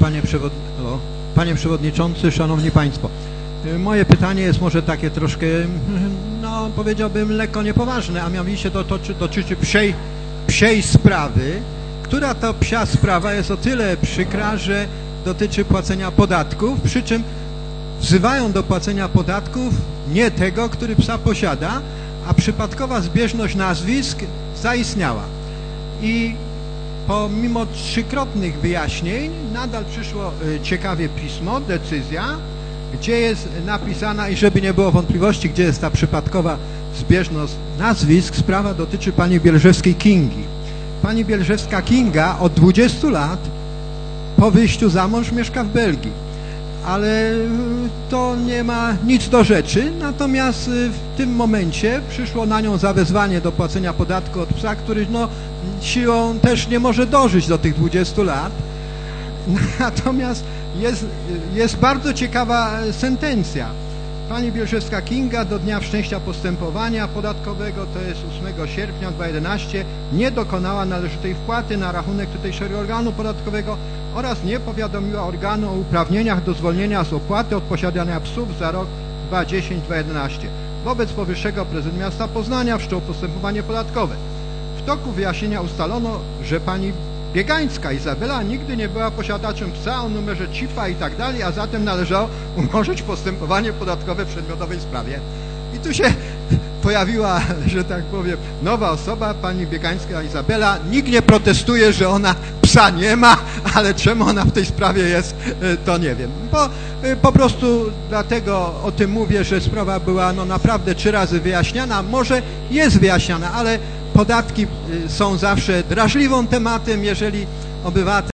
Panie Przewodniczący, Szanowni Państwo. Moje pytanie jest może takie troszkę, no powiedziałbym lekko niepoważne, a mianowicie dotyczy psiej sprawy, która to psia sprawa jest o tyle przykra, że dotyczy płacenia podatków, przy czym wzywają do płacenia podatków nie tego, który psa posiada, a przypadkowa zbieżność nazwisk zaistniała. I pomimo trzykrotnych wyjaśnień nadal przyszło ciekawie pismo, decyzja, gdzie jest napisana, i żeby nie było wątpliwości, gdzie jest ta przypadkowa zbieżność nazwisk, sprawa dotyczy pani Bielżewskiej Kingi. Pani Bielżewska Kinga od 20 lat po wyjściu za mąż mieszka w Belgii, ale to nie ma nic do rzeczy, natomiast w tym momencie przyszło na nią zawezwanie do płacenia podatku od psa, który no, siłą też nie może dożyć do tych 20 lat. Natomiast jest bardzo ciekawa sentencja. Pani Bielżewska Kinga do dnia wszczęcia postępowania podatkowego, to jest 8 sierpnia 2011, nie dokonała należytej wpłaty na rachunek tutejszego organu podatkowego oraz nie powiadomiła organu o uprawnieniach do zwolnienia z opłaty od posiadania psów za rok 2010-2011. Wobec powyższego prezydent miasta Poznania wszczął postępowanie podatkowe. W toku wyjaśnienia ustalono, że pani Biegańska Izabela nigdy nie była posiadaczem psa o numerze CIP-a i tak dalej, a zatem należało umorzyć postępowanie podatkowe w przedmiotowej sprawie. I tu się pojawiła, że tak powiem, nowa osoba, pani Biegańska Izabela. Nikt nie protestuje, że ona psa nie ma, ale czemu ona w tej sprawie jest, to nie wiem. Bo po prostu dlatego o tym mówię, że sprawa była no naprawdę 3 razy wyjaśniana. Może jest wyjaśniana, ale podatki są zawsze drażliwym tematem, jeżeli obywatel